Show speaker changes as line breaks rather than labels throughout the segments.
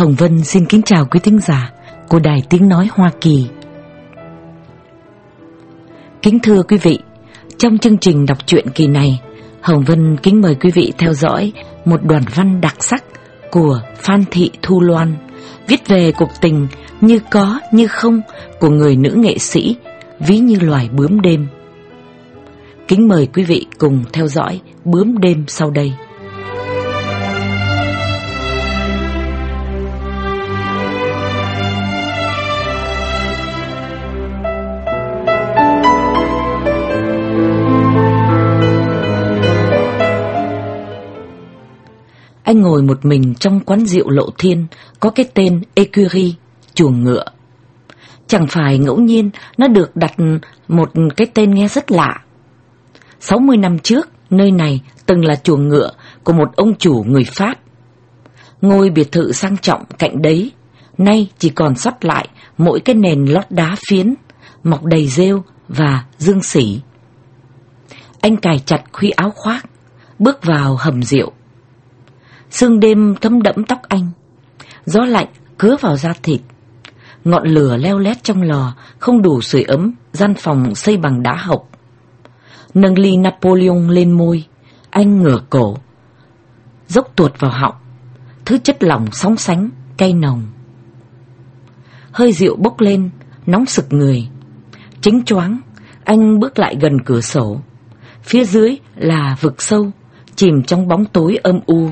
Hồng Vân xin kính chào quý thính giả của Đài Tiếng Nói Hoa Kỳ. Kính thưa quý vị, trong chương trình đọc truyện kỳ này, Hồng Vân kính mời quý vị theo dõi một đoạn văn đặc sắc của Phan Thị Thu Loan, viết về cuộc tình như có như không của người nữ nghệ sĩ ví như loài bướm đêm. Kính mời quý vị cùng theo dõi Bướm Đêm sau đây. Anh ngồi một mình trong quán rượu Lộ Thiên có cái tên Écurie, chuồng ngựa. Chẳng phải ngẫu nhiên nó được đặt một cái tên nghe rất lạ. 60 năm trước, nơi này từng là chuồng ngựa của một ông chủ người Pháp. Ngôi biệt thự sang trọng cạnh đấy, nay chỉ còn sót lại mỗi cái nền lót đá phiến, mọc đầy rêu và dương xỉ. Anh cài chặt khuy áo khoác, bước vào hầm rượu. Sương đêm thấm đẫm tóc anh, gió lạnh cứa vào da thịt. Ngọn lửa leo lét trong lò không đủ sưởi ấm gian phòng xây bằng đá hộc. Nâng ly Napoleon lên môi, anh ngửa cổ, dốc tuột vào họng, thứ chất lỏng sóng sánh, cay nồng. Hơi rượu bốc lên, nóng sực người. Chính choáng, anh bước lại gần cửa sổ. Phía dưới là vực sâu, chìm trong bóng tối âm u.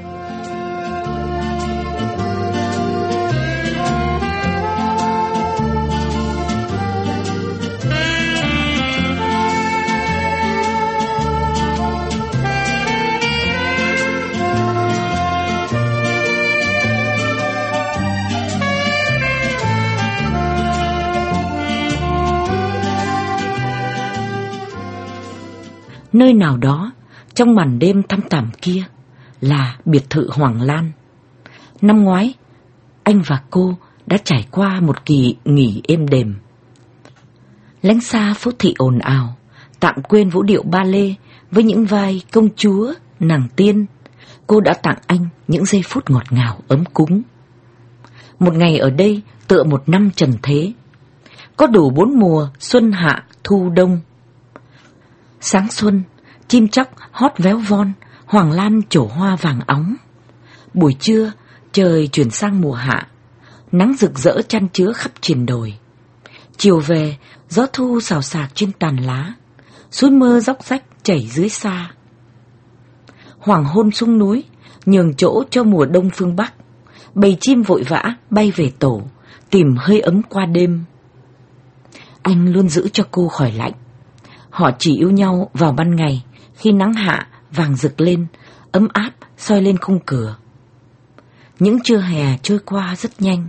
Nơi nào đó, trong màn đêm thăm thẳm kia, là biệt thự Hoàng Lan. Năm ngoái, anh và cô đã trải qua một kỳ nghỉ êm đềm. Lánh xa phố thị ồn ào, tạm quên vũ điệu ba lê với những vai công chúa, nàng tiên, cô đã tặng anh những giây phút ngọt ngào ấm cúng. Một ngày ở đây tựa một năm trần thế, có đủ 4 mùa xuân hạ thu đông. Sáng xuân, chim chóc hót véo von, Hoàng Lan trổ hoa vàng óng. Buổi trưa, trời chuyển sang mùa hạ, nắng rực rỡ chan chứa khắp triền đồi. Chiều về, gió thu xào xạc trên tàn lá, suối mơ róc rách chảy dưới xa. Hoàng hôn sung núi, nhường chỗ cho mùa đông phương Bắc. Bầy chim vội vã bay về tổ, tìm hơi ấm qua đêm. Anh luôn giữ cho cô khỏi lạnh. Họ chỉ yêu nhau vào ban ngày, khi nắng hạ vàng rực lên, ấm áp soi lên khung cửa. Những trưa hè trôi qua rất nhanh.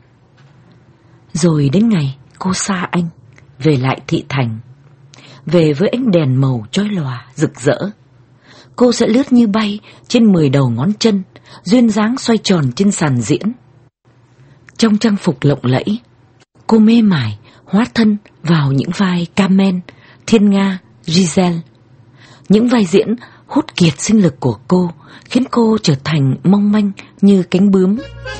Rồi đến ngày cô xa anh, về lại thị thành. Về với ánh đèn màu chói lòa, rực rỡ. Cô sẽ lướt như bay trên 10 đầu ngón chân, duyên dáng xoay tròn trên sàn diễn. Trong trang phục lộng lẫy, cô mê mải hóa thân vào những vai Carmen, Thiên Nga, Giselle. Những vai diễn hút kiệt sinh lực của cô, khiến cô trở thành mong manh như cánh bướm.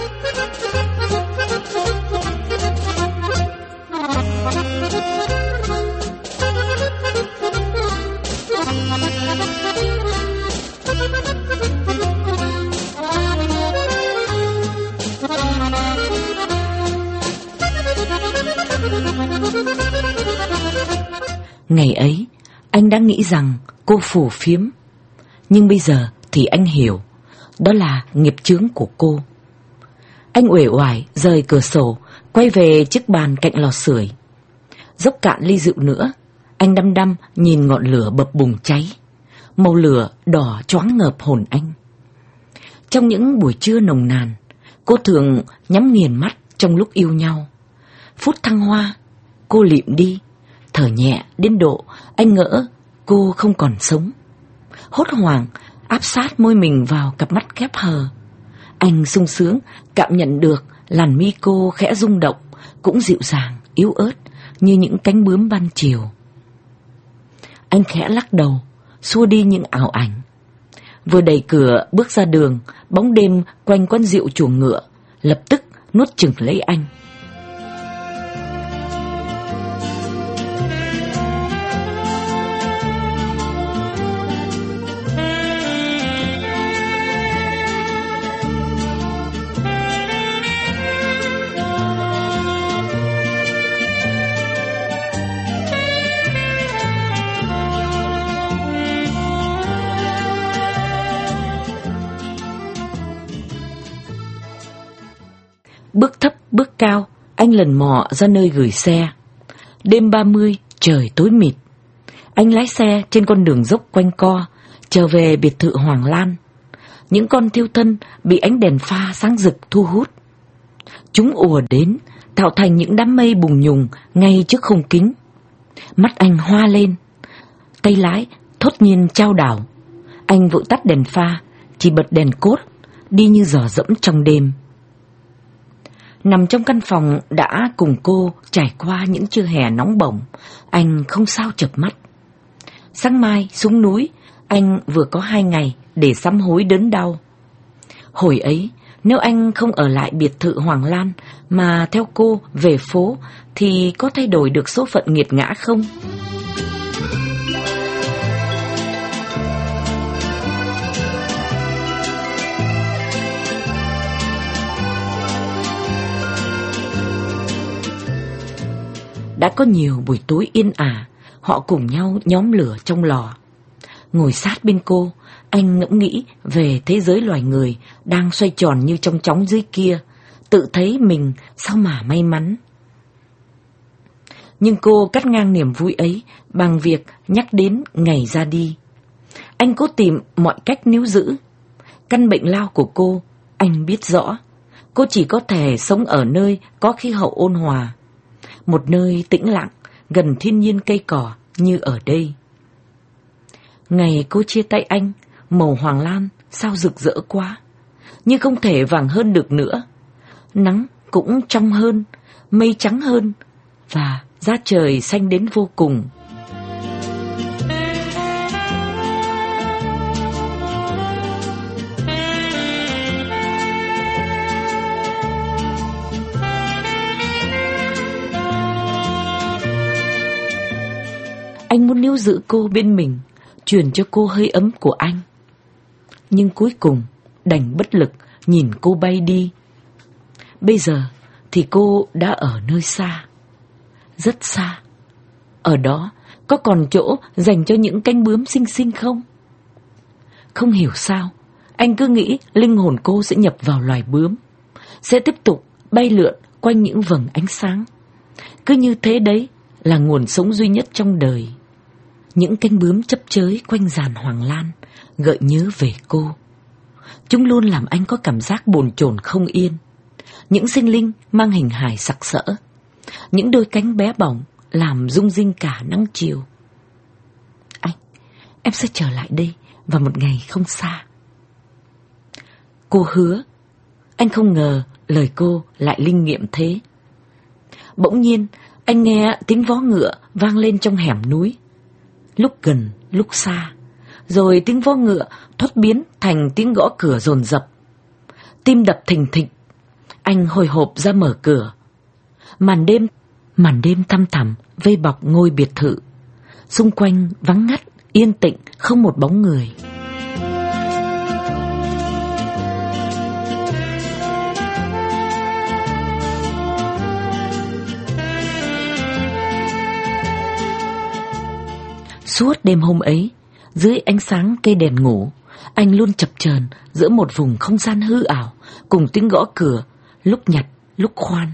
Ngày ấy, anh đã nghĩ rằng cô phù phiếm. Nhưng bây giờ thì anh hiểu, đó là nghiệp chướng của cô. Anh uể oải rời cửa sổ, quay về chiếc bàn cạnh lò sưởi. Dốc cạn ly rượu nữa, anh đăm đăm nhìn ngọn lửa bập bùng cháy. Màu lửa đỏ choáng ngợp hồn anh. Trong những buổi trưa nồng nàn, cô thường nhắm nghiền mắt trong lúc yêu nhau. Phút thăng hoa, cô lịm đi, thở nhẹ đến độ anh ngỡ cô không còn sống. Hốt hoảng áp sát môi mình vào cặp mắt khép hờ. Anh sung sướng cảm nhận được làn mi cô khẽ rung động, cũng dịu dàng, yếu ớt như những cánh bướm ban chiều. Anh khẽ lắc đầu, xua đi những ảo ảnh. Vừa đẩy cửa bước ra đường, bóng đêm quanh quán rượu chuồng ngựa lập tức nuốt chửng lấy anh. Bước thấp bước cao, anh lần mò ra nơi gửi xe. Đêm 30, trời tối mịt. Anh lái xe trên con đường dốc quanh co, trở về biệt thự Hoàng Lan. Những con thiêu thân bị ánh đèn pha sáng rực thu hút. Chúng ùa đến, tạo thành những đám mây bùng nhùng ngay trước khung kính. Mắt anh hoa lên, tay lái thốt nhiên chao đảo. Anh vội tắt đèn pha, chỉ bật đèn cốt, đi như giỏ dẫm trong đêm. Nằm trong căn phòng đã cùng cô trải qua những trưa hè nóng bỏng, anh không sao chợp mắt. Sáng mai xuống núi, anh vừa có 2 ngày để sám hối đớn đau. Hồi ấy, nếu anh không ở lại biệt thự Hoàng Lan mà theo cô về phố thì có thay đổi được số phận nghiệt ngã không? Đã có nhiều buổi tối yên ả, họ cùng nhau nhóm lửa trong lò. Ngồi sát bên cô, anh ngẫm nghĩ về thế giới loài người đang xoay tròn như trong chóng dưới kia, tự thấy mình sao mà may mắn. Nhưng cô cắt ngang niềm vui ấy bằng việc nhắc đến ngày ra đi. Anh cố tìm mọi cách níu giữ. Căn bệnh lao của cô, anh biết rõ, cô chỉ có thể sống ở nơi có khí hậu ôn hòa, một nơi tĩnh lặng, gần thiên nhiên cây cỏ như ở đây. Ngày cô chia tay anh, màu Hoàng Lan sao rực rỡ quá, nhưng không thể vàng hơn được nữa. Nắng cũng trong hơn, mây trắng hơn, và da trời xanh đến vô cùng. Anh muốn níu giữ cô bên mình, truyền cho cô hơi ấm của anh. Nhưng cuối cùng đành bất lực nhìn cô bay đi. Bây giờ thì cô đã ở nơi xa, rất xa. Ở đó có còn chỗ dành cho những cánh bướm xinh xinh không? Không hiểu sao, anh cứ nghĩ linh hồn cô sẽ nhập vào loài bướm, sẽ tiếp tục bay lượn quanh những vầng ánh sáng. Cứ như thế đấy là nguồn sống duy nhất trong đời. Những cánh bướm chấp chới quanh giàn Hoàng Lan gợi nhớ về cô. Chúng luôn làm anh có cảm giác bồn chồn không yên. Những sinh linh mang hình hài sặc sỡ, những đôi cánh bé bỏng làm rung rinh cả nắng chiều. Em sẽ trở lại đây vào một ngày không xa. Cô hứa. Anh không ngờ lời cô lại linh nghiệm thế. Bỗng nhiên anh nghe tiếng vó ngựa vang lên trong hẻm núi, lúc gần lúc xa, rồi tiếng vó ngựa thoát biến thành tiếng gõ cửa dồn dập. Tim đập thình thịch. Anh hồi hộp ra mở cửa. Màn đêm thăm thẳm vây bọc ngôi biệt thự. Xung quanh vắng ngắt, yên tĩnh, không một bóng người. Suốt đêm hôm ấy, dưới ánh sáng cây đèn ngủ, anh luôn chập chờn giữa một vùng không gian hư ảo cùng tiếng gõ cửa, lúc nhặt lúc khoan.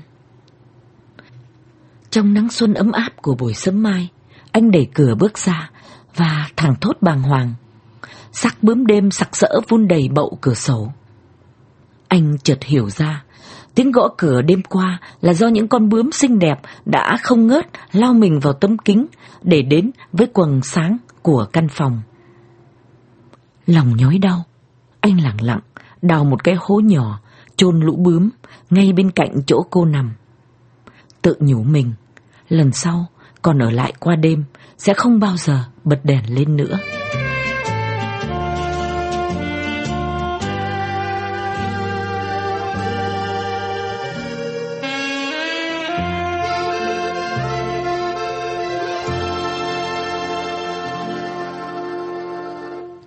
Trong nắng xuân ấm áp của buổi sớm mai, anh đẩy cửa bước ra và thảng thốt bàng hoàng. Xác bướm đêm sặc sỡ vun đầy bậu cửa sổ. Anh chợt hiểu ra, tiếng gõ cửa đêm qua là do những con bướm xinh đẹp đã không ngớt lao mình vào tấm kính để đến với quầng sáng của căn phòng. Lòng nhói đau, anh lẳng lặng đào một cái hố nhỏ chôn lũ bướm ngay bên cạnh chỗ cô nằm. Tự nhủ mình, lần sau còn ở lại qua đêm sẽ không bao giờ bật đèn lên nữa.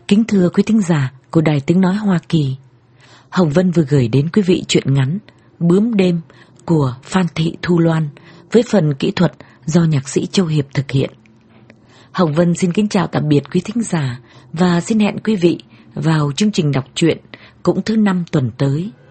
Kính thưa quý thính giả của Đài Tiếng Nói Hoa Kỳ, Hồng Vân vừa gửi đến quý vị truyện ngắn Bướm Đêm của Phan Thị Thu Loan với phần kỹ thuật do nhạc sĩ Châu Hiệp thực hiện. Hồng Vân xin kính chào tạm biệt quý thính giả và xin hẹn quý vị vào chương trình đọc truyện cũng thứ 5 tuần tới.